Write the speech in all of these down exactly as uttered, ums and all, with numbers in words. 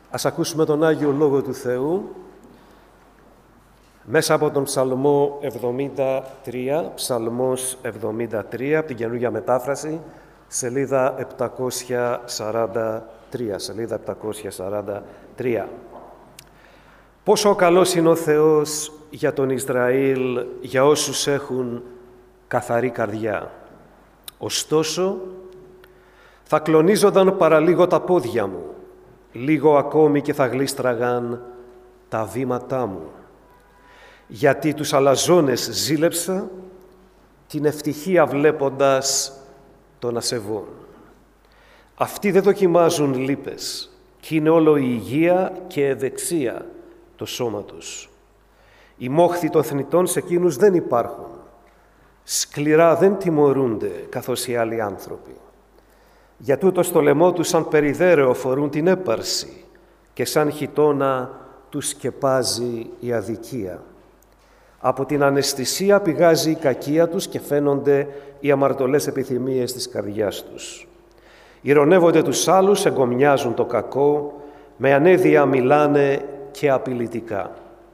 Ας ακούσουμε τον Άγιο Λόγο του Θεού μέσα από τον Ψαλμό εβδομήντα τρία, Ψαλμός εβδομήντα τρία, από την Καινούργια Μετάφραση, σελίδα επτακόσια σαράντα τρία, σελίδα επτακόσια σαράντα τρία. Πόσο καλός είναι ο Θεός για τον Ισραήλ, για όσους έχουν καθαρή καρδιά. Ωστόσο, θα κλονίζονταν παραλίγο τα πόδια μου, λίγο ακόμη και θα γλίστραγαν τα βήματά μου. Γιατί τους αλαζόνες ζήλεψα, την ευτυχία βλέποντας των ασεβών. Αυτοί δεν δοκιμάζουν λύπες, κι είναι όλο η υγεία και ευεξία το σώμα τους. Οι μόχθοι των θνητών σε εκείνους δεν υπάρχουν. Σκληρά δεν τιμωρούνται, καθώς οι άλλοι άνθρωποι. Για τούτο στο λαιμό τους σαν περιδέρεο φορούν την έπαρση και σαν χιτώνα τους σκεπάζει η αδικία. Από την αναισθησία πηγάζει η κακία τους και φαίνονται οι αμαρτωλές επιθυμίες της καρδιάς τους. Ηρωνεύονται τους άλλους, εγκομιάζουν το κακό, με ανέδεια μιλάνε και απειλητικά.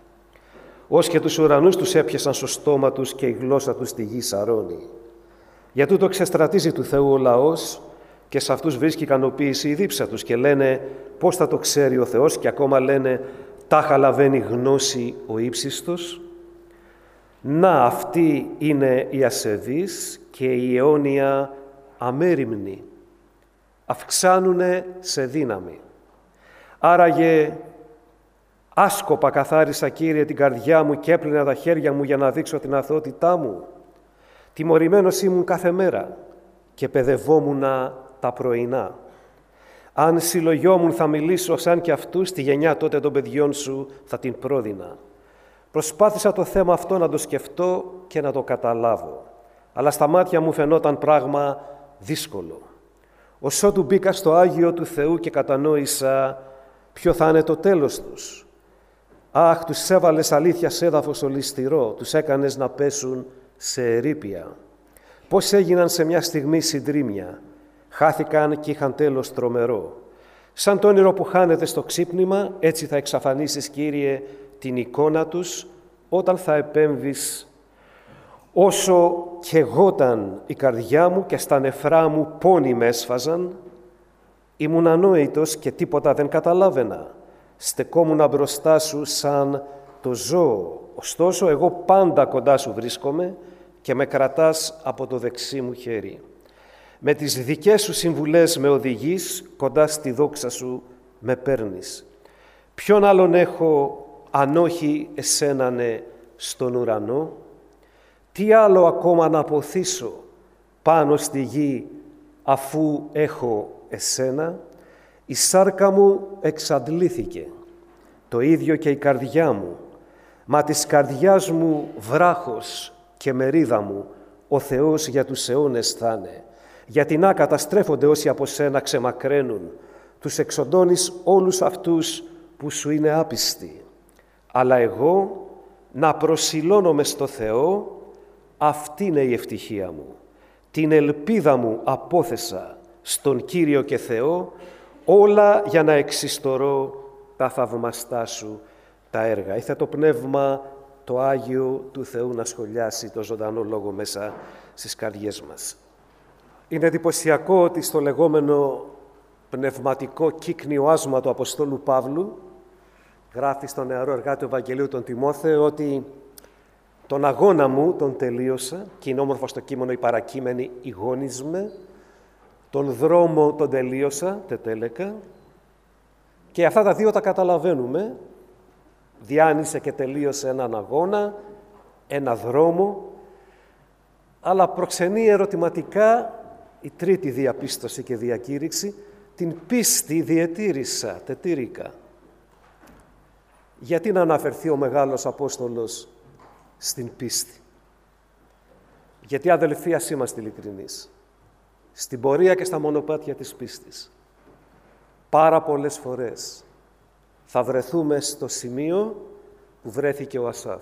Ως και τους ουρανούς τους έπιασαν στο στόμα τους και η γλώσσα τους στη γη σαρώνει. Για τούτο ξεστρατίζει του Θεού ο λαός και σε αυτούς βρίσκει ικανοποίηση η δίψα τους και λένε πώς θα το ξέρει ο Θεός και ακόμα λένε τάχα λαβαίνει γνώση ο ύψιστος. Να, αυτή είναι η ασεβής και η αιώνια αμέριμνη. Αυξάνουνε σε δύναμη. Άραγε άσκοπα καθάρισα, Κύριε, την καρδιά μου και έπλυνα τα χέρια μου για να δείξω την αθωότητά μου. Τιμωρημένος ήμουν κάθε μέρα και παιδευόμουνα τα πρωινά. Αν συλλογιόμουν θα μιλήσω σαν και αυτούς, τη γενιά τότε των παιδιών σου θα την πρόδινα. Προσπάθησα το θέμα αυτό να το σκεφτώ και να το καταλάβω, αλλά στα μάτια μου φαινόταν πράγμα δύσκολο. Ωσότου μπήκα στο Άγιο του Θεού και κατανόησα ποιο θα είναι το τέλος τους. Αχ, τους έβαλες αλήθεια σε έδαφος ολισθηρό, τους έκανες να πέσουν σε ερείπια. Πώς έγιναν σε μια στιγμή συντρίμια, χάθηκαν και είχαν τέλος τρομερό. Σαν το όνειρο που χάνεται στο ξύπνημα, έτσι θα εξαφανίσεις, Κύριε, την εικόνα τους όταν θα επέμβεις. Όσο καιγόταν η καρδιά μου και στα νεφρά μου πόνοι με έσφαζαν, ήμουν ανόητος και τίποτα δεν καταλάβαινα. Στεκόμουν μπροστά σου σαν το ζώο. Ωστόσο, εγώ πάντα κοντά σου βρίσκομαι και με κρατάς από το δεξί μου χέρι. Με τις δικές σου συμβουλές με οδηγείς, κοντά στη δόξα σου με παίρνεις. Ποιον άλλον έχω αν όχι εσένανε στον ουρανό? Τι άλλο ακόμα να αποθήσω πάνω στη γη αφού έχω εσένα? Η σάρκα μου εξαντλήθηκε, το ίδιο και η καρδιά μου, μα της καρδιάς μου βράχος και μερίδα μου ο Θεός για τους αιώνες θα είναι. Γιατί να καταστρέφονται όσοι από σένα ξεμακραίνουν, τους εξοντώνεις όλους αυτούς που σου είναι άπιστοι. Αλλά εγώ να προσιλώνομαι στο Θεό, αυτή είναι η ευτυχία μου. Την ελπίδα μου απόθεσα στον Κύριο και Θεό, όλα για να εξιστορώ τα θαυμαστά σου τα έργα. Ήθε το Πνεύμα το Άγιο του Θεού να σχολιάσει το ζωντανό λόγο μέσα στις καρδιές μας. Είναι εντυπωσιακό ότι στο λεγόμενο πνευματικό κύκνιο άσμα του Αποστόλου Παύλου γράφει στον νεαρό εργάτη του Ευαγγελίου τον Τιμόθεο ότι τον αγώνα μου τον τελείωσα, και είναι όμορφο στο κείμενο η παρακείμενη «ηγόνισμε», τον δρόμο τον τελείωσα, τετέλεκα, και αυτά τα δύο τα καταλαβαίνουμε. Διάνυσε και τελείωσε έναν αγώνα, ένα δρόμο, αλλά προξενεί ερωτηματικά η τρίτη διαπίστωση και διακήρυξη, την πίστη διετήρησα, τετήρικα. Γιατί να αναφερθεί ο μεγάλος Απόστολος στην πίστη? Γιατί, αδελφοί, ας είμαστε ειλικρινείς, στην πορεία και στα μονοπάτια της πίστης πάρα πολλές φορές θα βρεθούμε στο σημείο που βρέθηκε ο Ασάφ.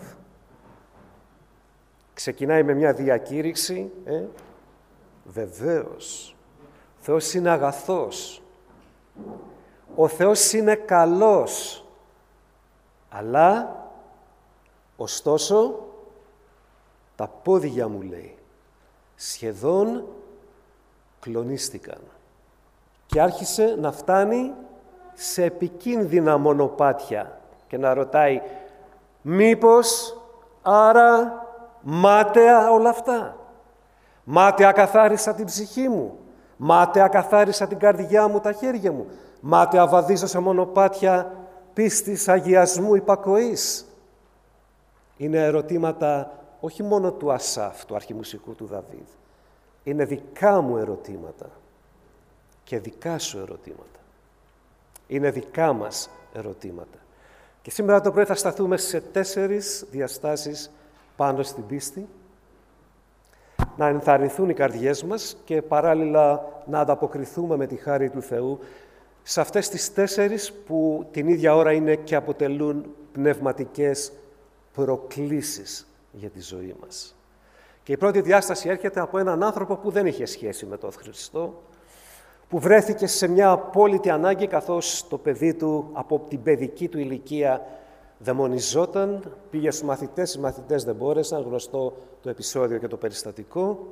Ξεκινάει με μια διακήρυξη, ε, βεβαίως, ο Θεός είναι αγαθός. Ο Θεός είναι καλός. Αλλά, ωστόσο, τα πόδια μου, λέει, σχεδόν κλονίστηκαν. Και άρχισε να φτάνει σε επικίνδυνα μονοπάτια και να ρωτάει, μήπως άρα μάταια όλα αυτά. Μάταια καθάρισα την ψυχή μου. Μάταια καθάρισα την καρδιά μου, τα χέρια μου. Μάταια βαδίζω σε μονοπάτια πίστης, αγιασμού, υπακοής. Είναι ερωτήματα όχι μόνο του Ασάφ, του αρχιμουσικού του Δαβίδ. Είναι δικά μου ερωτήματα και δικά σου ερωτήματα. Είναι δικά μας ερωτήματα. Και σήμερα το πρωί θα σταθούμε σε τέσσερις διαστάσεις πάνω στην πίστη, να ενθαρρυνθούν οι καρδιές μας και παράλληλα να ανταποκριθούμε με τη χάρη του Θεού σε αυτές τις τέσσερις που την ίδια ώρα είναι και αποτελούν πνευματικές προκλήσεις για τη ζωή μας. Και η πρώτη διάσταση έρχεται από έναν άνθρωπο που δεν είχε σχέση με τον Χριστό, που βρέθηκε σε μια απόλυτη ανάγκη καθώς το παιδί του από την παιδική του ηλικία δαιμονιζόταν, πήγε στους μαθητές, οι μαθητές δεν μπόρεσαν, γνωστό το επεισόδιο και το περιστατικό.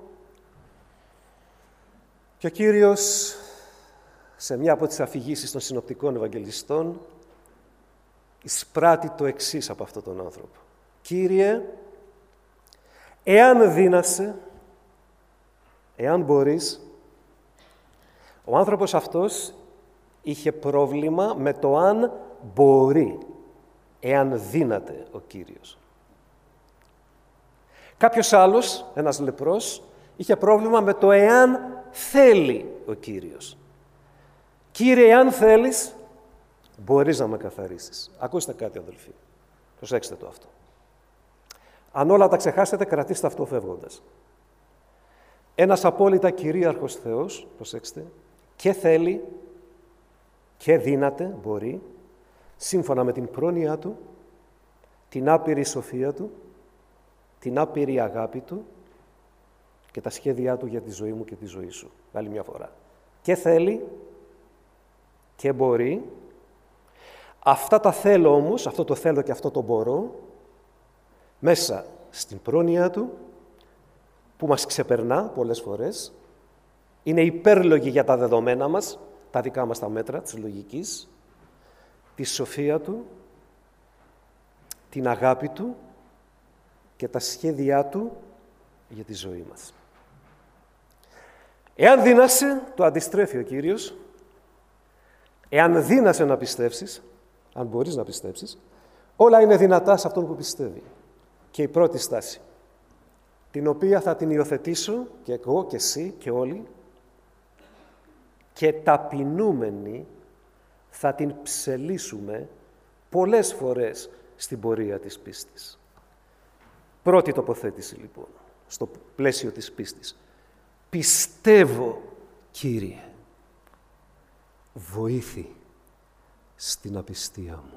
Και ο Κύριος, σε μια από τις αφηγήσεις των συνοπτικών Ευαγγελιστών, εισπράττει το εξής από αυτόν τον άνθρωπο. «Κύριε, εάν δύνασαι, εάν μπορείς». Ο άνθρωπος αυτός είχε πρόβλημα με το αν μπορεί, εάν δύναται ο Κύριος. Κάποιος άλλος, ένας λεπρός, είχε πρόβλημα με το εάν θέλει ο Κύριος. Κύριε, εάν θέλεις, μπορείς να με καθαρίσεις. Ακούστε κάτι, αδελφοί. Προσέξτε το αυτό. Αν όλα τα ξεχάσετε, κρατήστε αυτό φεύγοντας. Ένας απόλυτα κυρίαρχος Θεός, προσέξτε, και θέλει και δύναται, μπορεί, σύμφωνα με την πρόνοιά Του, την άπειρη σοφία Του, την άπειρη αγάπη Του και τα σχέδιά Του για τη ζωή μου και τη ζωή σου. Άλλη μια φορά. Και θέλει και μπορεί. Αυτά τα θέλω όμως, αυτό το θέλω και αυτό το μπορώ, μέσα στην πρόνοιά Του, που μας ξεπερνά πολλές φορές, είναι υπέρλογη για τα δεδομένα μας, τα δικά μας τα μέτρα της λογικής, τη σοφία Του, την αγάπη Του και τα σχέδιά Του για τη ζωή μας. Εάν δύνασαι, το αντιστρέφει ο Κύριος, εάν δύνασαι να πιστέψεις, αν μπορείς να πιστέψεις, όλα είναι δυνατά σε αυτόν που πιστεύει. Και η πρώτη στάση, την οποία θα την υιοθετήσω και εγώ και εσύ και όλοι, και ταπεινούμενοι θα την ψελίσουμε πολλές φορές στην πορεία της πίστης. Πρώτη τοποθέτηση λοιπόν, στο πλαίσιο της πίστης. Πιστεύω, Κύριε, βοήθη στην απιστία μου.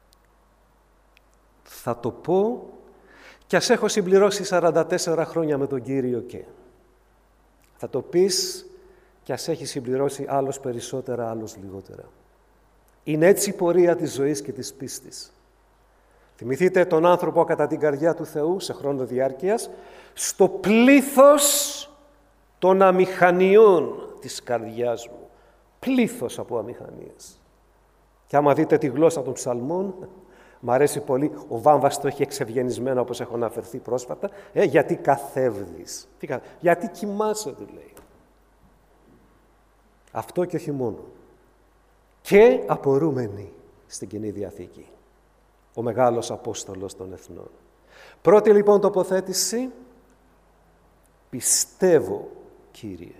Θα το πω κι ας έχω συμπληρώσει σαράντα τέσσερα χρόνια με τον Κύριο και. Θα το πεις κι ας έχει συμπληρώσει άλλος περισσότερα, άλλος λιγότερα. Είναι έτσι η πορεία της ζωής και της πίστης. Θυμηθείτε τον άνθρωπο κατά την καρδιά του Θεού σε χρόνο διάρκειας, στο πλήθος των αμηχανιών της καρδιάς μου. Πλήθος από αμηχανίες. Και άμα δείτε τη γλώσσα των ψαλμών, μ' αρέσει πολύ, ο Βάμβας το έχει εξευγενισμένο όπως έχω αναφερθεί πρόσφατα, ε, γιατί καθεύδεις. Τι, γιατί κοιμάσαι, του λέει. Αυτό και όχι μόνο. Και απορούμενοι στην Καινή Διαθήκη. Ο μεγάλος Απόστολος των Εθνών. Πρώτη λοιπόν τοποθέτηση, πιστεύω, Κύριε,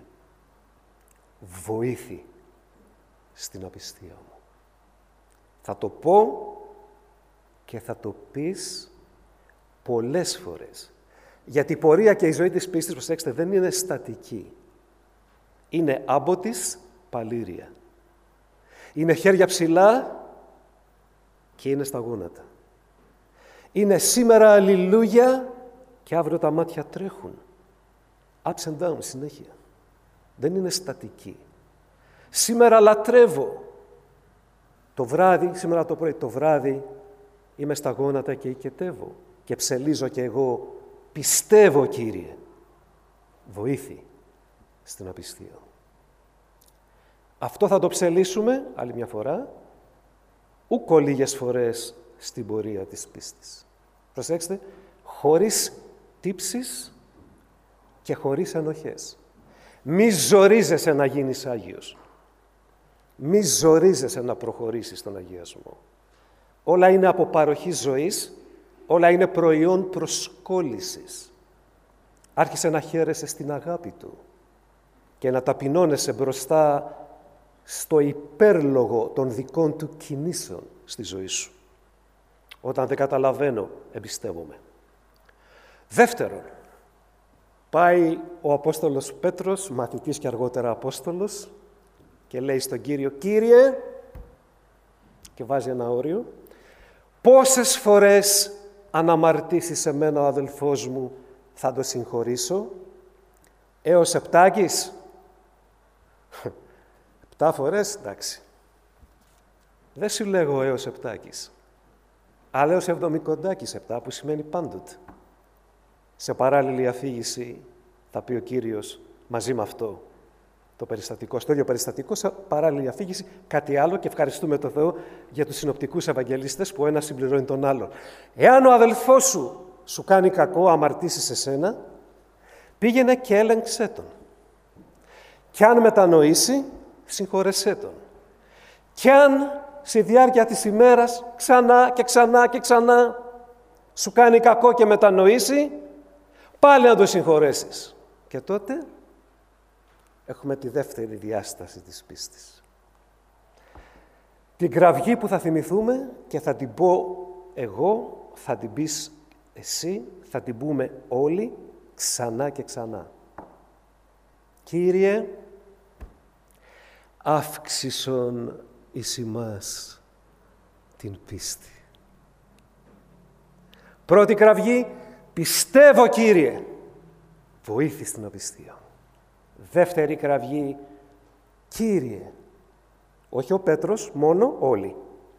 βοήθη στην απιστία μου. Θα το πω και θα το πεις πολλές φορές. Γιατί η πορεία και η ζωή της πίστης, προσέξτε, δεν είναι στατική. Είναι άμποτης παλήρια. Είναι χέρια ψηλά και είναι στα γόνατα. Είναι σήμερα αλληλούια και αύριο τα μάτια τρέχουν. Ups and down, συνέχεια. Δεν είναι στατική. Σήμερα λατρεύω Το βράδυ, σήμερα το πρωί, το βράδυ είμαι στα γόνατα και οικετεύω και ψελίζω και εγώ, πιστεύω, Κύριε. Βοήθη στην απιστία. Αυτό θα το ψελίσουμε, άλλη μια φορά, ούκο λίγες φορές στην πορεία της πίστης. Προσέξτε, χωρίς τύψεις και χωρίς ενοχές. Μη ζορίζεσαι να γίνεις Άγιος. Μη ζορίζεσαι να προχωρήσεις στον αγιασμό. Όλα είναι από παροχή ζωής, όλα είναι προϊόν προσκόλλησης. Άρχισε να χαίρεσαι στην αγάπη Του και να ταπεινώνεσαι μπροστά στο υπέρλογο των δικών Του κινήσεων στη ζωή σου. Όταν δεν καταλαβαίνω, εμπιστεύομαι. Δεύτερον, πάει ο Απόστολος Πέτρος, μαθητής και αργότερα Απόστολος, και λέει στον Κύριο, «Κύριε», και βάζει ένα όριο, «πόσες φορές αναμαρτήσεις εμένα ο αδελφός μου θα το συγχωρήσω, έως επτάκις?» Επτά φορές, εντάξει. Δεν σου λέγω έως επτάκις, αλλά έως εβδομηκοντάκις επτά, που σημαίνει πάντοτε. Σε παράλληλη αφήγηση θα πει ο Κύριος μαζί με αυτό το περιστατικό, στο ίδιο περιστατικό, σε παράλληλη αφήγηση κάτι άλλο, και ευχαριστούμε τον Θεό για τους συνοπτικούς Ευαγγελιστές που ένας συμπληρώνει τον άλλον. Εάν ο αδελφός σου σου κάνει κακό, αμαρτήσει σε σένα, πήγαινε και έλεγξέ τον. Κι αν μετανοήσει, συγχώρεσέ τον. Κι αν στη διάρκεια της ημέρας ξανά και ξανά και ξανά σου κάνει κακό και μετανοήσει, πάλι να το συγχωρέσεις. Και τότε έχουμε τη δεύτερη διάσταση της πίστης. Την κραυγή που θα θυμηθούμε και θα την πω εγώ, θα την πεις εσύ, θα την πούμε όλοι ξανά και ξανά. Κύριε, αύξησον εις ημάς την πίστη. Πρώτη κραυγή, πιστεύω, Κύριε, βοήθη στην απιστία. Δεύτερη κραυγή, Κύριε, όχι ο Πέτρος, μόνο όλοι.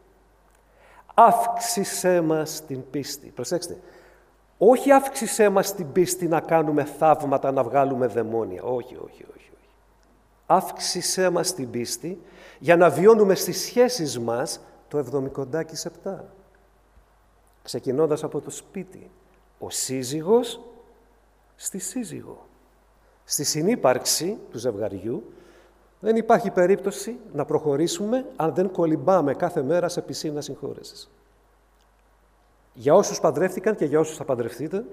Αύξησέ μας την πίστη. Προσέξτε, όχι αύξησέ μας την πίστη να κάνουμε θαύματα, να βγάλουμε δαιμόνια. Όχι, όχι, όχι. όχι. Αύξησέ μας την πίστη για να βιώνουμε στις σχέσεις μας το εβδομηκοντάκι επτά. Ξεκινώντας από το σπίτι. Ο σύζυγος στη σύζυγο. Στη συνύπαρξη του ζευγαριού δεν υπάρχει περίπτωση να προχωρήσουμε αν δεν κολυμπάμε κάθε μέρα σε πισίνα συγχώρεσης. Για όσους παντρεύτηκαν και για όσους θα παντρευτείτε,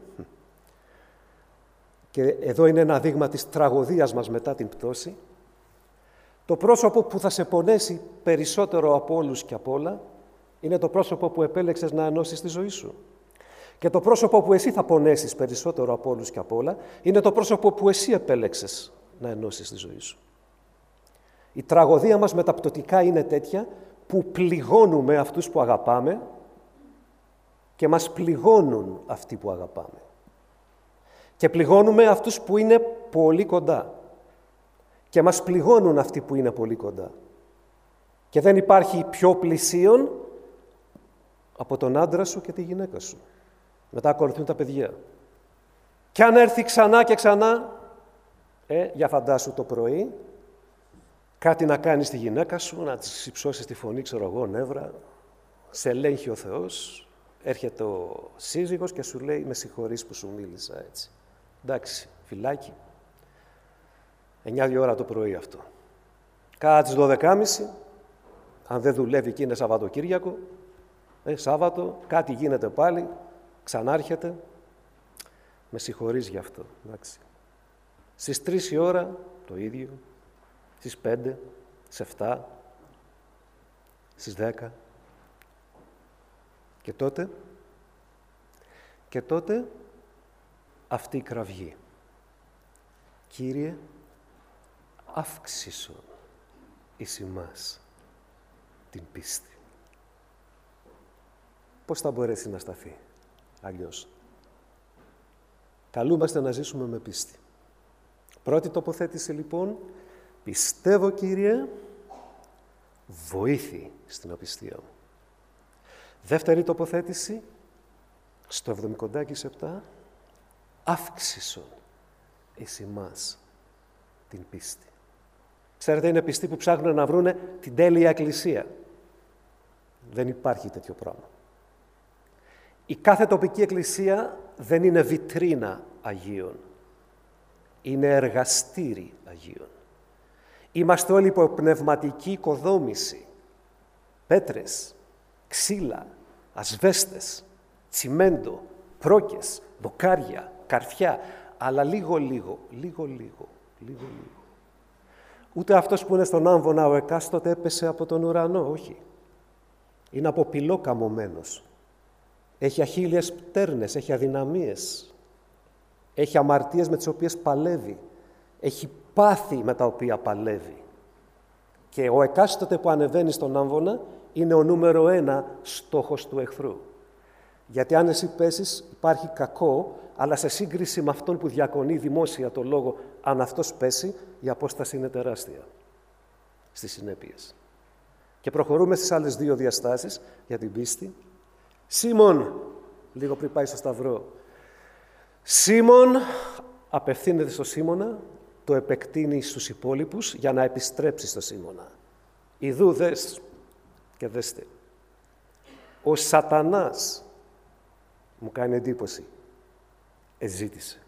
και εδώ είναι ένα δείγμα της τραγωδίας μας μετά την πτώση, το πρόσωπο που θα σε πονέσει περισσότερο από όλους και από όλα είναι το πρόσωπο που επέλεξες να ενώσεις τη ζωή σου. Και το πρόσωπο που εσύ θα πονέσεις περισσότερο από όλους και από όλα είναι το πρόσωπο που εσύ επέλεξες να ενώσεις τη ζωή σου. Η τραγωδία μας μεταπτωτικά είναι τέτοια που πληγώνουμε αυτούς που αγαπάμε και μας πληγώνουν αυτοί που αγαπάμε. Και πληγώνουμε αυτούς που είναι πολύ κοντά και μας πληγώνουν αυτοί που είναι πολύ κοντά. Και δεν υπάρχει πιο πλησίον από τον άντρα σου και τη γυναίκα σου. Μετά ακολουθούν τα παιδιά. Και αν έρθει ξανά και ξανά, ε, για φαντάσου το πρωί, κάτι να κάνεις στη γυναίκα σου, να της υψώσεις τη φωνή, ξέρω εγώ, νεύρα, σε ελέγχει ο Θεός, έρχεται ο σύζυγος και σου λέει, με συγχωρείς που σου μίλησα έτσι. Εντάξει, φυλάκι. εννιά η ώρα το πρωί αυτό. Κάνα τις δώδεκα και μισή, αν δεν δουλεύει και είναι Σαββατοκύριακο, ε, Σάββατο, κάτι γίνεται πάλι, ξανάρχεται, με συγχωρείς γι' αυτό. Εντάξει. Στις τρεις η ώρα το ίδιο, στις πέντε, στις εφτά, στις δέκα. Και τότε, και τότε αυτή η κραυγή. Κύριε, αύξησον εις ημάς την πίστη. Πώς θα μπορέσει να σταθεί αλλιώς? Καλούμαστε να ζήσουμε με πίστη. Πρώτη τοποθέτηση λοιπόν, πιστεύω, Κύριε, βοήθη στην απιστία μου. Δεύτερη τοποθέτηση, στο εβδομηκοντάκης επτά, αύξησον εις ημάς την πίστη. Ξέρετε, είναι πιστοί που ψάχνουν να βρούνε την τέλεια εκκλησία. Δεν υπάρχει τέτοιο πράγμα. Η κάθε τοπική εκκλησία δεν είναι βιτρίνα Αγίων. Είναι εργαστήρι Αγίων. Είμαστε όλοι υπό πνευματική οικοδόμηση. Πέτρες, ξύλα, ασβέστες, τσιμέντο, πρόκες, δοκάρια, καρφιά, αλλά λίγο λίγο, λίγο λίγο, λίγο λίγο. Ούτε αυτός που είναι στον άμβονα ο εκάστοτε έπεσε από τον ουρανό, όχι. Είναι από πυλό καμωμένος. Έχει αχίλιες πτέρνες, έχει αδυναμίες. Έχει αμαρτίες με τις οποίες παλεύει. Έχει πάθη με τα οποία παλεύει. Και ο εκάστοτε που ανεβαίνει στον άμβονα είναι ο νούμερο ένα στόχος του εχθρού. Γιατί αν εσύ πέσεις υπάρχει κακό, αλλά σε σύγκριση με αυτόν που διακονεί δημόσια το λόγο, αν αυτός πέσει, η απόσταση είναι τεράστια στις συνέπειες. Και προχωρούμε στις άλλες δύο διαστάσεις για την πίστη. Σίμων, λίγο πριν πάει στο Σταυρό, Σίμων απευθύνεται στο Σίμωνα, το επεκτείνει στους υπόλοιπους για να επιστρέψει στο Σίμωνα. Ιδού δες και δέστε. Ο Σατανάς, μου κάνει εντύπωση, εζήτησε.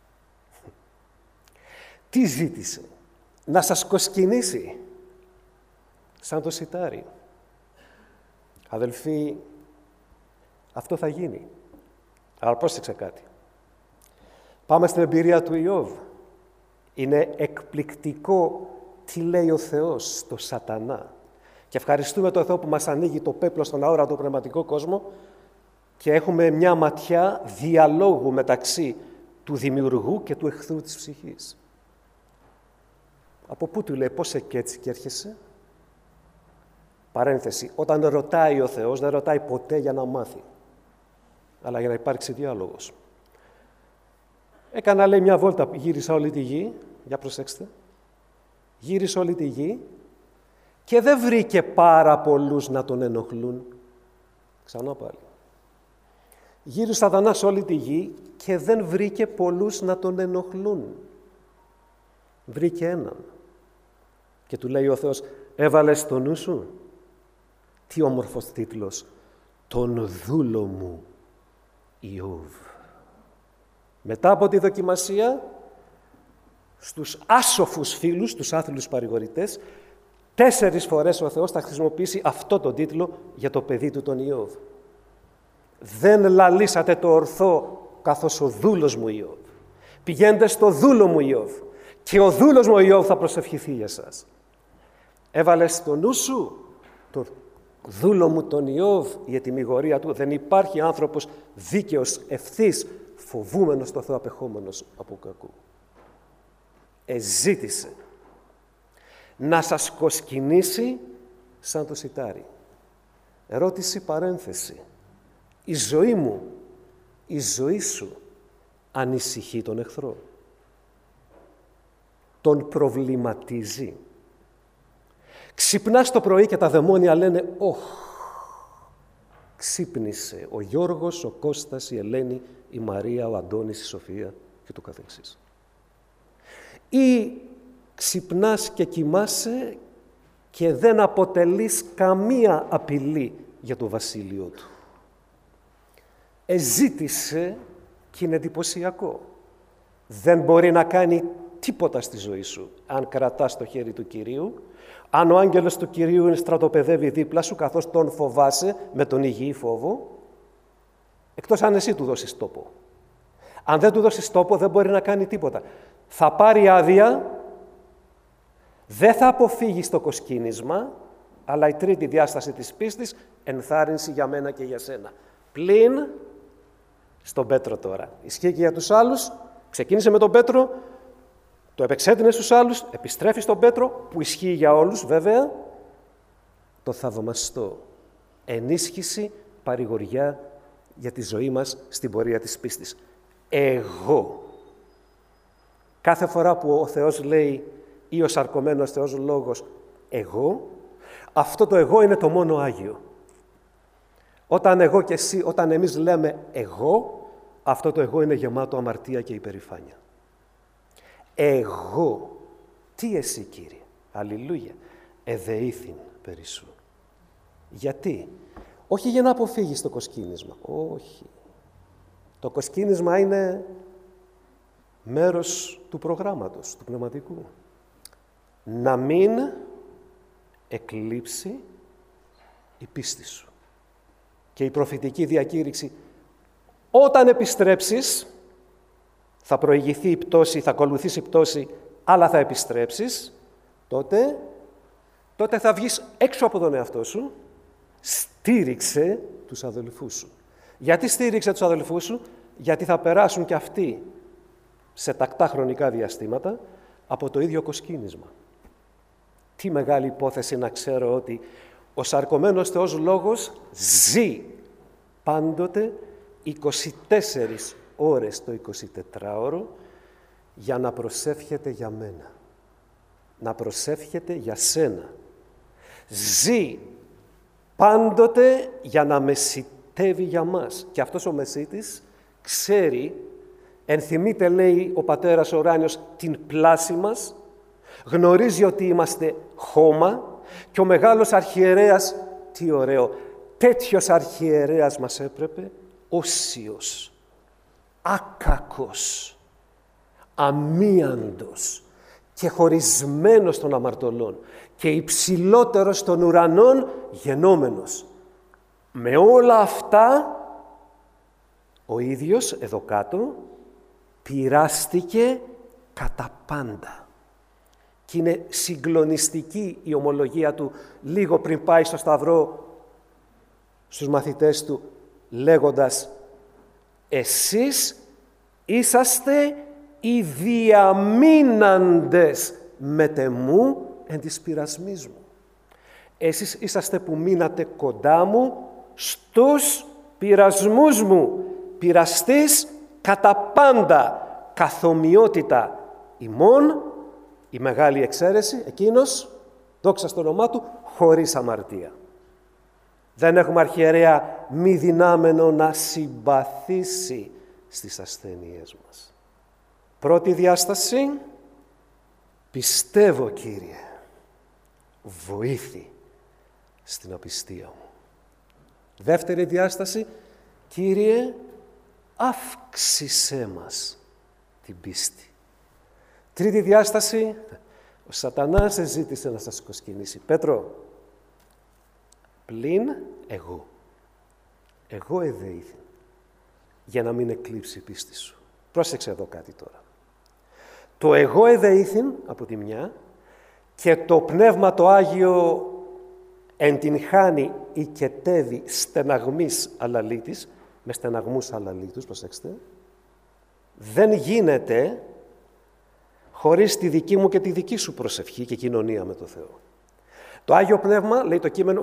Τι ζήτησε? Να σας κοσκινήσει σαν το σιτάρι. Αδελφοί, αυτό θα γίνει. Αλλά πρόσεξε κάτι. Πάμε στην εμπειρία του Ιώβ. Είναι εκπληκτικό τι λέει ο Θεός στο Σατανά. Και ευχαριστούμε τον Θεό που μας ανοίγει το πέπλο στον αόρατο πνευματικό κόσμο και έχουμε μια ματιά διαλόγου μεταξύ του δημιουργού και του εχθρού της ψυχής. Από πού του λέει, πώς και έτσι και έρχεσαι? Παρένθεση, όταν ρωτάει ο Θεός, δεν ρωτάει ποτέ για να μάθει, αλλά για να υπάρξει διάλογος. Έκανα, λέει, μια βόλτα, γύρισα όλη τη γη, για προσέξτε, γύρισε όλη τη γη και δεν βρήκε πάρα πολλούς να τον ενοχλούν. Ξανά πάλι. Γύρισε ο Σατανάς όλη τη γη και δεν βρήκε πολλούς να τον ενοχλούν. Βρήκε έναν. Και του λέει ο Θεός, έβαλες το νου σου? Τι όμορφος τίτλος. Τον δούλο μου Ιώβ. Μετά από τη δοκιμασία, στους άσοφους φίλους, τους άθλιους παρηγορητές, τέσσερις φορές ο Θεός θα χρησιμοποιήσει αυτό τον τίτλο για το παιδί του τον Ιώβ. Δεν λαλήσατε το ορθό καθώς ο δούλος μου Ιώβ. Πηγαίνετε στο δούλο μου Ιώβ και ο δούλος μου ο Ιώβ θα προσευχηθεί για σας. Έβαλες στο νου σου το δούλο μου τον Ιώβ, η ετυμηγορία του. Δεν υπάρχει άνθρωπος δίκαιος, ευθύς, φοβούμενος το Θεό, απεχόμενος από κακού. Εζήτησε να σας κοσκινήσει σαν το σιτάρι. Ερώτηση παρένθεση. Η ζωή μου, η ζωή σου ανησυχεί τον εχθρό? Τον προβληματίζει? Ξυπνάς το πρωί και τα δαιμόνια λένε «Ωχ, ξύπνησε ο Γιώργος, ο Κώστας, η Ελένη, η Μαρία, ο Αντώνης, η Σοφία» και το καθεξής. Ή ξυπνάς και κοιμάσαι και δεν αποτελείς καμία απειλή για το βασίλειο του. Εζήτησε και είναι εντυπωσιακό. Δεν μπορεί να κάνει τίποτα στη ζωή σου αν κρατάς το χέρι του Κυρίου, αν ο άγγελος του Κυρίου στρατοπεδεύει δίπλα σου καθώς τον φοβάσαι με τον υγιή φόβο, εκτός αν εσύ του δώσεις τόπο. Αν δεν του δώσεις τόπο δεν μπορεί να κάνει τίποτα. Θα πάρει άδεια, δεν θα αποφύγει στο κοσκίνισμα, αλλά η τρίτη διάσταση της πίστης, ενθάρρυνση για μένα και για σένα. Πλην στον Πέτρο τώρα. Ισχύει και για τους άλλους. Ξεκίνησε με τον Πέτρο, το επεξέτεινε στους άλλους, επιστρέφει στον Πέτρο, που ισχύει για όλους βέβαια, το θαυμαστό. Ενίσχυση, παρηγοριά για τη ζωή μας στην πορεία της πίστης. Εγώ. Κάθε φορά που ο Θεός λέει ή ο σαρκωμένος Θεός λόγος εγώ, αυτό το εγώ είναι το μόνο Άγιο. Όταν εγώ και εσύ, όταν εμείς λέμε εγώ, αυτό το εγώ είναι γεμάτο αμαρτία και υπερηφάνεια. Εγώ, τι εσύ Κύριε, αλληλούια, εδεήθην περισσού. Γιατί? Όχι για να αποφύγεις το κοσκίνισμα, όχι. Το κοσκίνισμα είναι μέρος του προγράμματος, του πνευματικού. Να μην εκλείψει η πίστη σου. Και η προφητική διακήρυξη, όταν επιστρέψεις, θα προηγηθεί η πτώση, θα ακολουθήσει η πτώση, αλλά θα επιστρέψεις, τότε, τότε θα βγεις έξω από τον εαυτό σου, στήριξε τους αδελφούς σου. Γιατί στήριξε τους αδελφούς σου? Γιατί θα περάσουν και αυτοί σε τακτά χρονικά διαστήματα από το ίδιο κοσκίνισμα. Τι μεγάλη υπόθεση να ξέρω ότι ο σαρκωμένος Θεός Λόγος ζει πάντοτε είκοσι τέσσερις ώρες το εικοσιτετράωρο για να προσεύχεται για μένα, να προσεύχεται για σένα. Ζει πάντοτε για να μεσητεύει για μας. Και αυτός ο μεσίτης ξέρει, ενθυμείται λέει ο Πατέρας Ουράνιος την πλάση μας, γνωρίζει ότι είμαστε χώμα και ο μεγάλος αρχιερέας, τι ωραίο, τέτοιος αρχιερέας μας έπρεπε, όσιος, άκακος, αμίαντος και χωρισμένος των αμαρτωλών και υψηλότερος των ουρανών γενόμενος. Με όλα αυτά, ο ίδιος, εδώ κάτω, πειράστηκε κατά πάντα. Και είναι συγκλονιστική η ομολογία του λίγο πριν πάει στο Σταυρό στους μαθητές του, λέγοντας «Εσείς είσαστε οι διαμείναντες μετεμού εν της πειρασμής μου». Εσείς είσαστε που μείνατε κοντά μου στους πειρασμούς μου. Πειραστής κατά πάντα, καθομοιότητα ημών, η μεγάλη εξαίρεση, εκείνος, δόξα στο όνομά του, χωρίς αμαρτία. Δεν έχουμε αρχιερέα μη δυνάμενο να συμπαθήσει στις ασθένειές μας. Πρώτη διάσταση, πιστεύω Κύριε, βοήθη στην απιστία μου. Δεύτερη διάσταση, Κύριε, αύξησέ μας την πίστη. Τρίτη διάσταση, ο σατανάς ζήτησε να σας κοσκινήσει. Πέτρο, πλην εγώ. Εγώ εδεήθη, για να μην εκλείψει η πίστη σου. Πρόσεξε εδώ κάτι τώρα. Το εγώ εδεήθην από τη μια και το Πνεύμα το Άγιο εν την χάνει οικετεύει στεναγμής αλαλήτης, με στεναγμούς αλαλήτους, προσέξτε, δεν γίνεται χωρίς τη δική μου και τη δική σου προσευχή και κοινωνία με το Θεό. Το Άγιο Πνεύμα, λέει το κείμενο,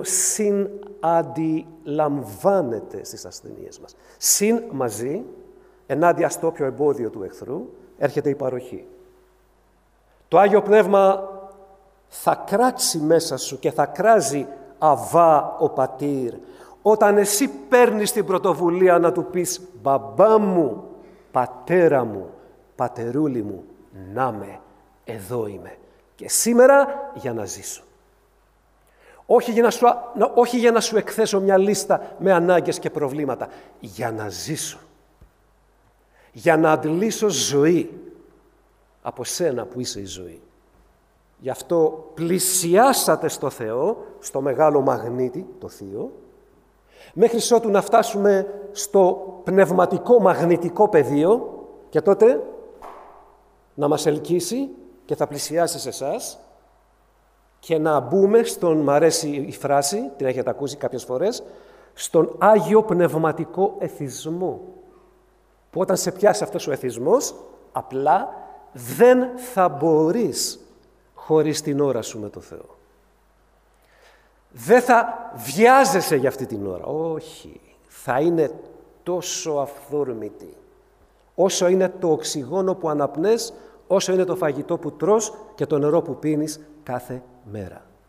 συναντιλαμβάνεται στις ασθενείες μας. Συν μαζί, ενάντια στο όποιο εμπόδιο του εχθρού, έρχεται η παροχή. Το Άγιο Πνεύμα θα κράξει μέσα σου και θα κράζει αβά ο πατήρ, όταν εσύ παίρνεις την πρωτοβουλία να του πεις «Μπαμπά μου, πατέρα μου, πατερούλη μου, να με, εδώ είμαι και σήμερα για να ζήσω». Όχι για να σου, όχι για να σου εκθέσω μια λίστα με ανάγκες και προβλήματα, για να ζήσω. Για να αντλήσω ζωή από σένα που είσαι η ζωή. Γι' αυτό πλησιάσατε στο Θεό, στο μεγάλο μαγνήτη, το Θείο, μέχρι ότου να φτάσουμε στο πνευματικό μαγνητικό πεδίο και τότε να μας ελκύσει και θα πλησιάσει σε εσάς και να μπούμε στον, μ' αρέσει η φράση, την έχετε ακούσει κάποιες φορές, στον Άγιο Πνευματικό Εθισμό. Που όταν σε πιάσει αυτός ο εθισμός, απλά δεν θα μπορείς χωρίς την ώρα σου με το Θεό. Δεν θα βιάζεσαι για αυτή την ώρα. Όχι. Θα είναι τόσο αυθόρμητη. Όσο είναι το οξυγόνο που αναπνές, όσο είναι το φαγητό που τρως και το νερό που πίνεις κάθε μέρα.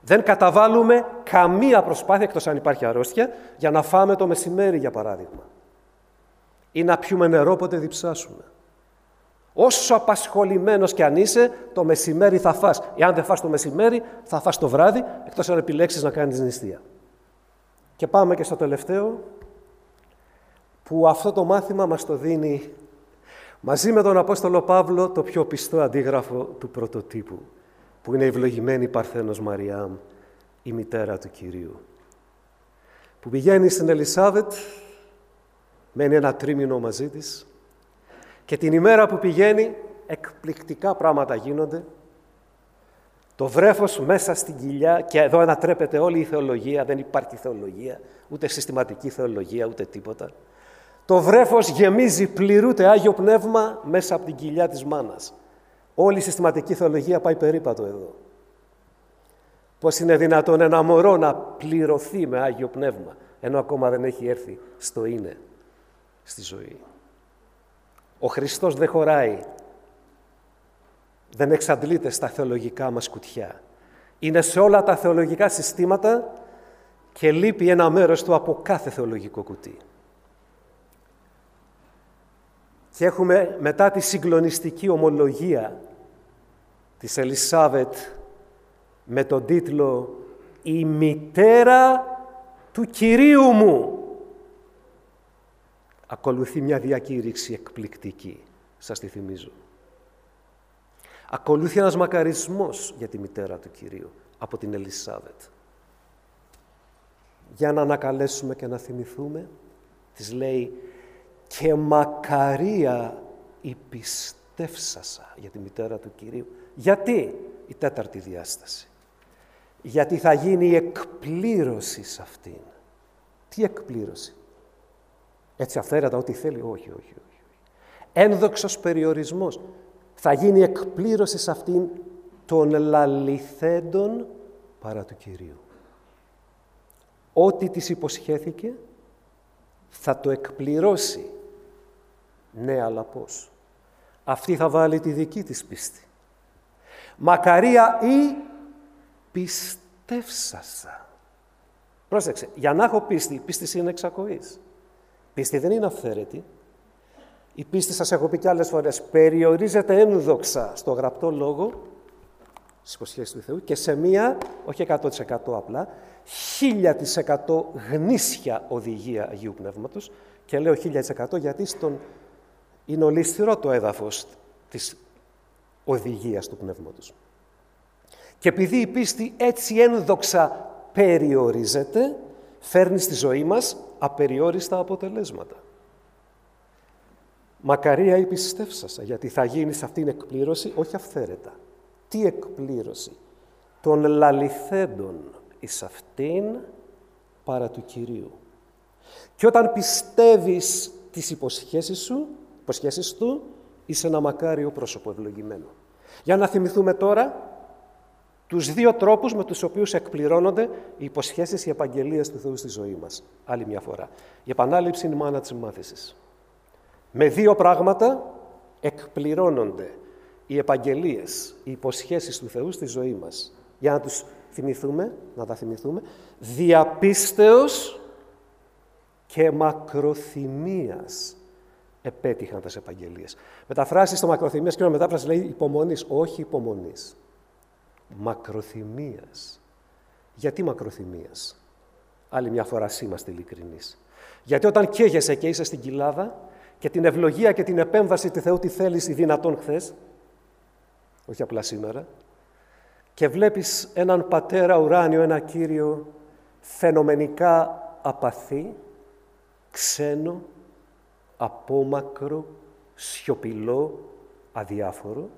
Δεν καταβάλουμε καμία προσπάθεια, εκτός αν υπάρχει αρρώστια, για να φάμε το μεσημέρι, για παράδειγμα. Ή να πιούμε νερό όποτε διψάσουμε. Όσο απασχολημένος κι αν είσαι, το μεσημέρι θα φας. Εάν δεν φας το μεσημέρι, θα φας το βράδυ, εκτός αν επιλέξεις να κάνεις νηστεία. Και πάμε και στο τελευταίο, που αυτό το μάθημα μας το δίνει μαζί με τον Απόστολο Παύλο το πιο πιστό αντίγραφο του πρωτοτύπου, που είναι η ευλογημένη Παρθένος Μαριάμ, η μητέρα του Κυρίου, που πηγαίνει στην Ελισάβετ, μένει ένα τρίμηνο μαζί της και την ημέρα που πηγαίνει εκπληκτικά πράγματα γίνονται. Το βρέφος μέσα στην κοιλιά, και εδώ ανατρέπεται όλη η θεολογία, δεν υπάρχει θεολογία, ούτε συστηματική θεολογία, ούτε τίποτα. Το βρέφος γεμίζει, πληρούται Άγιο Πνεύμα μέσα από την κοιλιά της μάνας. Όλη η συστηματική θεολογία πάει περίπατο εδώ. Πώς είναι δυνατόν ένα μωρό να πληρωθεί με Άγιο Πνεύμα, ενώ ακόμα δεν έχει έρθει στο είναι, στη ζωή. Ο Χριστός δεν χωράει, δεν εξαντλείται στα θεολογικά μας κουτιά. Είναι σε όλα τα θεολογικά συστήματα και λείπει ένα μέρος του από κάθε θεολογικό κουτί. Και έχουμε μετά τη συγκλονιστική ομολογία της Ελισάβετ με τον τίτλο «Η μητέρα του Κυρίου μου». Ακολουθεί μια διακήρυξη εκπληκτική, σας τη θυμίζω. Ακολουθεί ένας μακαρισμός για τη μητέρα του Κυρίου από την Ελισάβετ. Για να ανακαλέσουμε και να θυμηθούμε, της λέει «Και μακαρία η πιστεύσασα» για τη μητέρα του Κυρίου. Γιατί? Η τέταρτη διάσταση. Γιατί θα γίνει η εκπλήρωση σε αυτήν. Τι εκπλήρωση? Έτσι αυθαίρετα ό,τι θέλει? Όχι, όχι, όχι. Ένδοξος περιορισμός. Θα γίνει εκπλήρωση σε αυτήν των λαληθέντων παρά του Κυρίου. Ό,τι της υποσχέθηκε θα το εκπληρώσει. Ναι, αλλά πώς? Αυτή θα βάλει τη δική της πίστη. Μακαρία ή πιστεύσασα. Πρόσεξε, για να έχω πίστη, η πίστη είναι εξακοής. Πίστη δεν είναι αυθαίρετη. Η πίστη, σας έχω πει και άλλες φορές, περιορίζεται ένδοξα στο γραπτό λόγο, στις υποσχέσεις του Θεού, και σε μία, όχι εκατό τοις εκατό απλά, χίλια τοις εκατό γνήσια οδηγία Αγίου Πνεύματος. Και λέω χίλια τοις εκατό γιατί στον... είναι ολισθηρό το έδαφος της οδηγίας του Πνεύματος. Και επειδή η πίστη έτσι ένδοξα περιορίζεται, φέρνει στη ζωή μας απεριόριστα αποτελέσματα. Μακαρία η πιστεύσασα, γιατί θα γίνει σε αυτήν εκπλήρωση, όχι αυθαίρετα. Τι εκπλήρωση? Των λαληθέντων εις αυτήν παρά του Κυρίου. Και όταν πιστεύεις τις υποσχέσεις σου, υποσχέσεις του, είσαι ένα μακάριο πρόσωπο ευλογημένο. Για να θυμηθούμε τώρα τους δύο τρόπους με τους οποίους εκπληρώνονται οι υποσχέσεις, οι επαγγελίες του Θεού στη ζωή μας. Άλλη μια φορά. Η επανάληψη είναι η μάνα της μάθησης. Με δύο πράγματα εκπληρώνονται οι επαγγελίες, οι υποσχέσεις του Θεού στη ζωή μας. Για να τους θυμηθούμε, να τα θυμηθούμε, διαπίστεως και μακροθυμίας επέτυχαν τις επαγγελίες. Μεταφράσεις στο μακροθυμίας και μετάφραση λέει υπομονής, όχι υπομονής. Μακροθυμίας. Γιατί μακροθυμίας? Άλλη μια φορά είμαστε ειλικρινείς. Γιατί όταν καίγεσαι και είσαι στην κοιλάδα και την ευλογία και την επέμβαση του Θεού τη θέλεις ή δυνατόν χθες, όχι απλά σήμερα, και βλέπεις έναν πατέρα ουράνιο, ένα Κύριο φαινομενικά απαθή, ξένο, απόμακρο, σιωπηλό, αδιάφορο,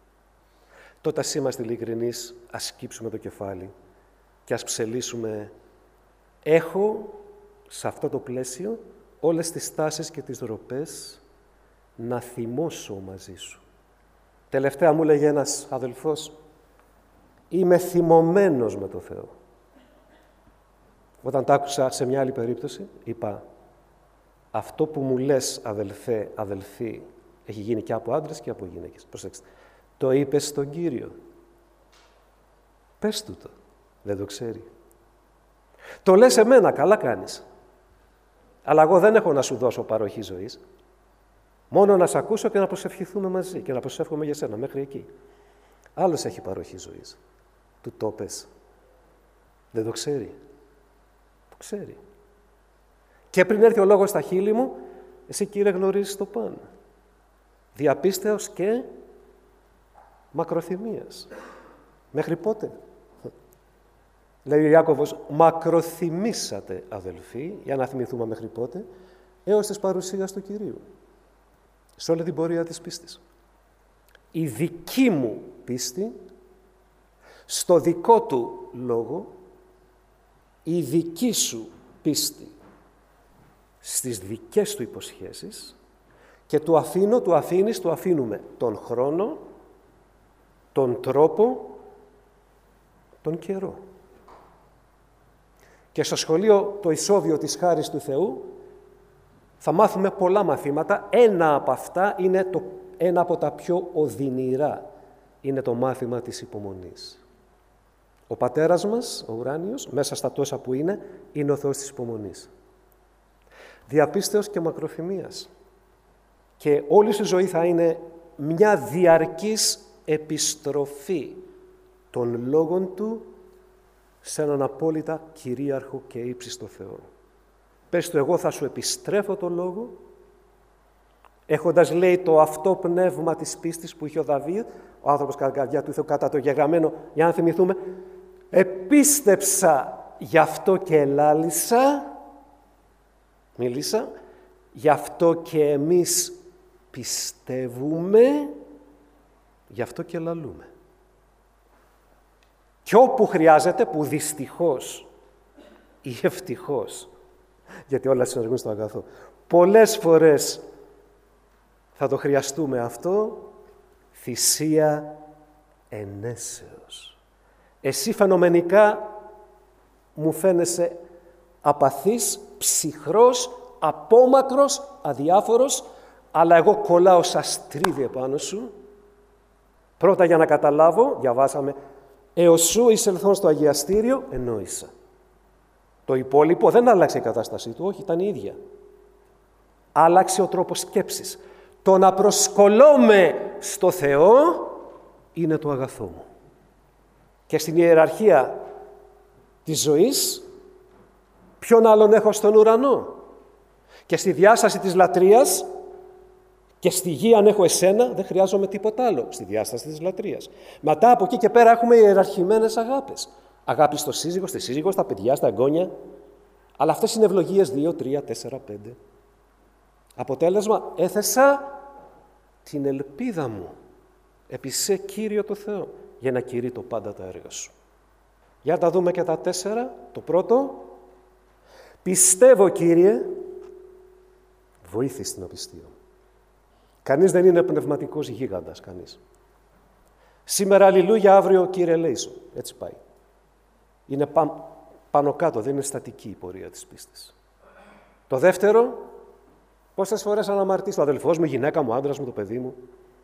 τότε ας είμαστε ειλικρινείς, ας σκύψουμε το κεφάλι και ας ψελίσουμε. Έχω σε αυτό το πλαίσιο όλες τις τάσεις και τις ροπές να θυμώσω μαζί σου. Τελευταία μου λέγε ένας αδελφός, είμαι θυμωμένος με το Θεό. Όταν τα άκουσα σε μια άλλη περίπτωση, είπα, αυτό που μου λες αδελφέ, αδελφή, έχει γίνει και από άντρες και από γυναίκες. Προσέξτε, το είπες στον Κύριο. Πες του το. Δεν το ξέρει. Το λες εμένα, καλά κάνεις. Αλλά εγώ δεν έχω να σου δώσω παροχή ζωής. Μόνο να σε ακούσω και να προσευχηθούμε μαζί και να προσεύχομαι για σένα μέχρι εκεί. Άλλος έχει παροχή ζωής. Του το πες. Δεν το ξέρει. Το ξέρει. Και πριν έρθει ο λόγος στα χείλη μου, εσύ, Κύριε, γνωρίζεις το πάνω. Διαπίστεως και μακροθυμίας. Μέχρι πότε? Λέει ο Ιάκωβος, μακροθυμήσατε, αδελφοί, για να θυμηθούμε μέχρι πότε, έως της παρουσίας του Κυρίου. Σε όλη την πορεία της πίστης. Η δική μου πίστη, στο δικό του λόγο, η δική σου πίστη στις δικές του υποσχέσεις και του αφήνω, του αφήνεις, του αφήνουμε τον χρόνο, τον τρόπο, τον καιρό. Και στο σχολείο το ισόβιο της χάρης του Θεού θα μάθουμε πολλά μαθήματα. Ένα από αυτά είναι το, ένα από τα πιο οδυνηρά. Είναι το μάθημα της υπομονής. Ο Πατέρας μας, ο ουράνιος, μέσα στα τόσα που είναι, είναι ο Θεός της υπομονής. Διαπίστεως και μακροθυμίας. Και όλη σου ζωή θα είναι μια διαρκής επιστροφή των λόγων του σε έναν απόλυτα κυρίαρχο και ύψιστο Θεό. Πες του, εγώ θα σου επιστρέφω το λόγο, έχοντας, λέει, το αυτό πνεύμα της πίστης που είχε ο Δαβίδ, ο άνθρωπος κατά την καρδιά του Θεού, κατά το γεγραμμένο, για να θυμηθούμε, επίστεψα, γι' αυτό και ελάλησα, μίλησα, γι' αυτό και εμείς πιστεύουμε, γι' αυτό και λαλούμε. Και όπου χρειάζεται, που δυστυχώς ή ευτυχώς, γιατί όλα συνεργούν στο αγαθό, πολλές φορές θα το χρειαστούμε αυτό, θυσία ενέσεως. Εσύ φαινομενικά μου φαίνεσαι απαθής, ψυχρός, απόμακρος, αδιάφορος, αλλά εγώ κολλάω σαν στρίδι επάνω σου. Πρώτα για να καταλάβω, διαβάσαμε, έως σου εισελθόν στο αγιαστήριο, εννοήσα. Το υπόλοιπο δεν άλλαξε η κατάστασή του, όχι, ήταν η ίδια. Άλλαξε ο τρόπος σκέψης. Το να προσκολώμαι στο Θεό είναι το αγαθό μου. Και στην ιεραρχία της ζωής, ποιον άλλον έχω στον ουρανό? Και στη διάσταση της λατρείας και στη γη, αν έχω εσένα, δεν χρειάζομαι τίποτα άλλο. Στη διάσταση της λατρείας. Μετά από εκεί και πέρα έχουμε ιεραρχημένες αγάπες. Αγάπη στο σύζυγο, στη σύζυγο, στα παιδιά, στα εγγόνια. Αλλά αυτές είναι ευλογίες δύο, τρία, τέσσερα, πέντε. Αποτέλεσμα, έθεσα την ελπίδα μου επί σε Κύριο το Θεό, για να κηρύττω πάντα τα έργα σου. Για τα δούμε και τα τέσσερα. Το πρώτο, πιστεύω, Κύριε, βοήθησε την απιστία μου. Κανείς δεν είναι πνευματικός γίγαντας, κανείς. Σήμερα αλληλούια, αύριο Κύριε ελέησον. Έτσι πάει. Είναι πα, πάνω κάτω, δεν είναι στατική η πορεία της πίστης. Το δεύτερο, πόσες φορές αναμαρτήσω, ο αδελφός μου, η γυναίκα μου, ο άντρας μου, το παιδί μου.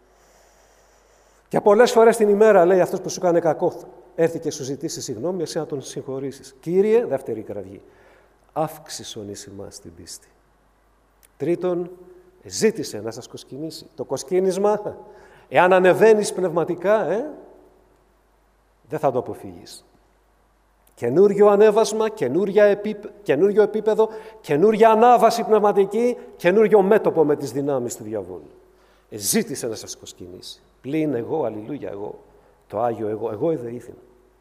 Και πολλές φορές την ημέρα, λέει, αυτός που σου έκανε κακό, έρθει και σου ζητήσει συγγνώμη, εσύ να τον συγχωρήσεις. Κύριε, δεύτερη κραυγή, αύξησον εις ημάς την πίστη. Τρίτον, ζήτησε να σας κοσκινήσει. Το κοσκίνισμα, εάν ανεβαίνεις πνευματικά, ε, δεν θα το αποφύγεις. Καινούριο ανέβασμα, καινούριο επίπεδο, καινούρια ανάβαση πνευματική, καινούριο μέτωπο με τις δυνάμεις του διαβόλου. Ε, ζήτησε να σας κοσκινήσει. Πλην εγώ, αλληλούια, εγώ, το Άγιο εγώ, εγώ εδεήθην.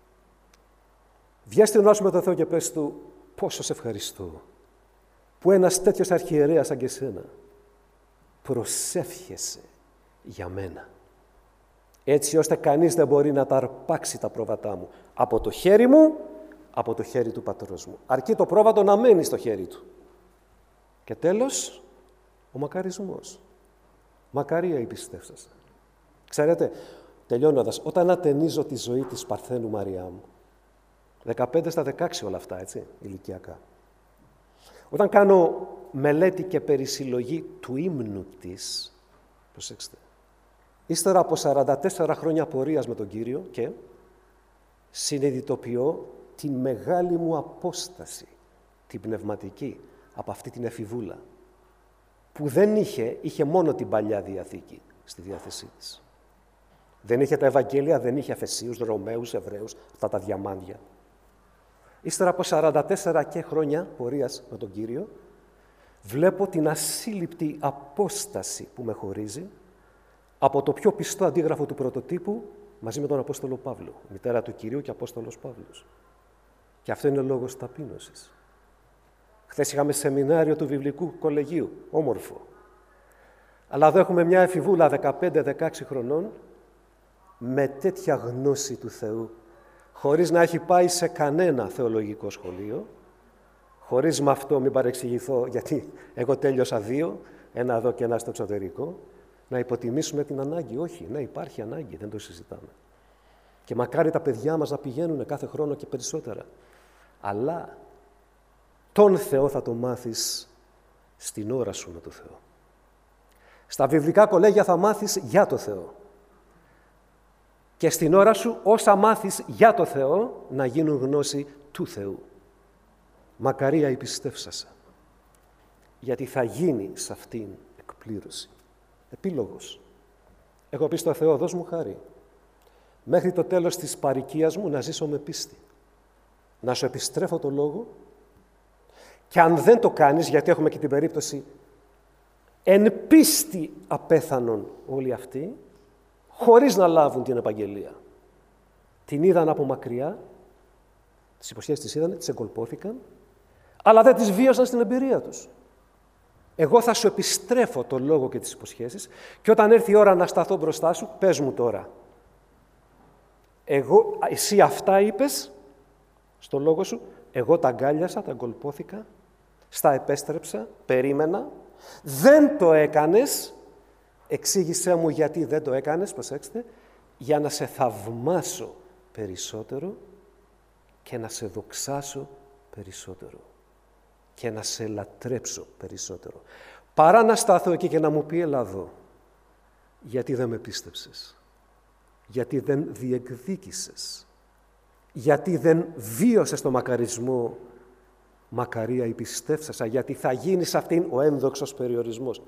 Βγες την με το Θεό και πες του, πόσο σε ευχαριστώ, που ένας τέτοιος αρχιερέας σαν και εσένα προσεύχεσαι για μένα, έτσι ώστε κανείς δεν μπορεί να τα αρπάξει τα πρόβατά μου από το χέρι μου, από το χέρι του πατρός μου. Αρκεί το πρόβατο να μένει στο χέρι του. Και τέλος, ο μακαρισμός. Μακαρία η πιστεύσασα. Ξέρετε, τελειώνοντας, όταν ατενίζω τη ζωή της Παρθένου Μαριάμ, δεκαπέντε στα δεκαέξι όλα αυτά, έτσι, ηλικιακά. Όταν κάνω μελέτη και περισυλλογή του ύμνου της, προσέξτε, ύστερα από σαράντα τέσσερα χρόνια πορείας με τον Κύριο, και συνειδητοποιώ την μεγάλη μου απόσταση, την πνευματική, από αυτή την εφηβούλα, που δεν είχε, είχε μόνο την Παλιά Διαθήκη στη διάθεσή της. Δεν είχε τα Ευαγγέλια, δεν είχε Εφεσίους, Ρωμαίους, Εβραίους, αυτά τα διαμάντια. Ύστερα από σαράντα τέσσερα και χρόνια πορείας με τον Κύριο, βλέπω την ασύλληπτη απόσταση που με χωρίζει από το πιο πιστό αντίγραφο του πρωτοτύπου μαζί με τον Απόστολο Παύλο, μητέρα του Κυρίου και Απόστολος Παύλος. Και αυτό είναι λόγος ταπείνωσης. Χθες είχαμε σεμινάριο του Βιβλικού Κολεγίου, όμορφο. Αλλά εδώ έχουμε μια εφηβούλα δεκαπέντε δεκαέξι χρονών με τέτοια γνώση του Θεού, χωρίς να έχει πάει σε κανένα θεολογικό σχολείο, χωρίς με αυτό, μην παρεξηγηθώ, γιατί εγώ τέλειωσα δύο, ένα εδώ και ένα στο εξωτερικό, να υποτιμήσουμε την ανάγκη. Όχι, ναι, υπάρχει ανάγκη, δεν το συζητάμε. Και μακάρι τα παιδιά μας να πηγαίνουν κάθε χρόνο και περισσότερα. Αλλά τον Θεό θα το μάθεις στην ώρα σου με το Θεό. Στα βιβλικά κολέγια θα μάθεις για το Θεό. Και στην ώρα σου όσα μάθεις για το Θεό να γίνουν γνώση του Θεού. Μακαρία η πιστεύσασα. Γιατί θα γίνει σε αυτήν εκπλήρωση. Επίλογος. Έχω πει στο Θεό, δώσ' μου χάρη. Μέχρι το τέλος της παροικίας μου να ζήσω με πίστη. Να σου επιστρέφω το λόγο. Και αν δεν το κάνεις, γιατί έχουμε και την περίπτωση εν πίστη απέθανον όλοι αυτοί, χωρίς να λάβουν την επαγγελία. Την είδαν από μακριά, τις υποσχέσεις τις είδαν, τις εγκολπώθηκαν, αλλά δεν τις βίωσαν στην εμπειρία τους. Εγώ θα σου επιστρέφω το λόγο και τις υποσχέσεις και όταν έρθει η ώρα να σταθώ μπροστά σου, πες μου τώρα. Εγώ, εσύ αυτά είπες στο λόγο σου, εγώ τα αγκάλιασα, τα εγκολπώθηκα, στα επέστρεψα, περίμενα, δεν το έκανες, εξήγησέ μου γιατί δεν το έκανες, προσέξτε, για να σε θαυμάσω περισσότερο και να σε δοξάσω περισσότερο και να σε λατρέψω περισσότερο. Παρά να σταθώ εκεί και να μου πει έλα εδώ, γιατί δεν με πίστεψες, γιατί δεν διεκδίκησες, γιατί δεν βίωσες το μακαρισμό, μακαρία η πιστεύσασα, γιατί θα γίνεις αυτήν ο ένδοξος περιορισμός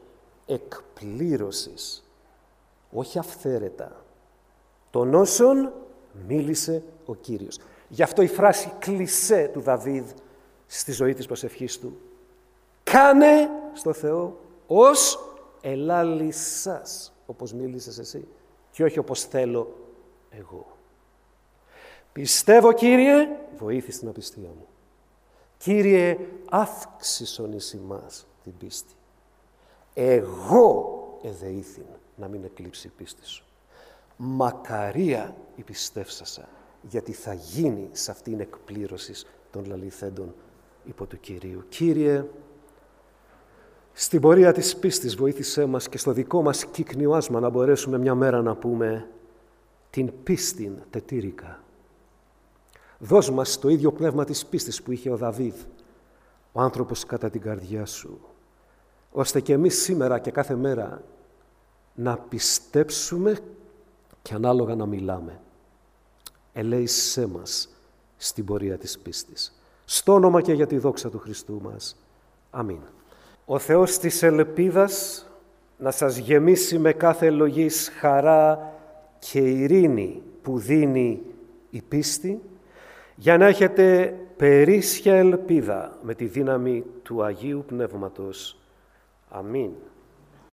εκπλήρωσης, όχι αυθαίρετα, των όσων μίλησε ο Κύριος. Γι' αυτό η φράση κλισέ του Δαβίδ στη ζωή της προσευχής του, κάνε στο Θεό ως ελάλησας, όπως μίλησες εσύ και όχι όπως θέλω εγώ. Πιστεύω, Κύριε, βοήθησε την απιστία μου. Κύριε, αύξησον εις ημάς την πίστη. Εγώ εδεήθην να μην εκλείψει η πίστη σου. Μακαρία η πιστεύσασα, γιατί θα γίνει σε αυτήν εκπλήρωση των λαληθέντων υπό του Κυρίου. Κύριε, στην πορεία της πίστης βοήθησέ μας και στο δικό μας κύκνιο άσμα να μπορέσουμε μια μέρα να πούμε την πίστην τετήρικα. Δώσ' μας το ίδιο πνεύμα της πίστης που είχε ο Δαβίδ, ο άνθρωπος κατά την καρδιά σου, ώστε και εμείς σήμερα και κάθε μέρα να πιστέψουμε και ανάλογα να μιλάμε. Ελέησέ μας στην πορεία της πίστης. Στο όνομα και για τη δόξα του Χριστού μας. Αμήν. Ο Θεός της ελπίδας να σας γεμίσει με κάθε λογής χαρά και ειρήνη που δίνει η πίστη, για να έχετε περίσσια ελπίδα με τη δύναμη του Αγίου Πνεύματος. Αμήν.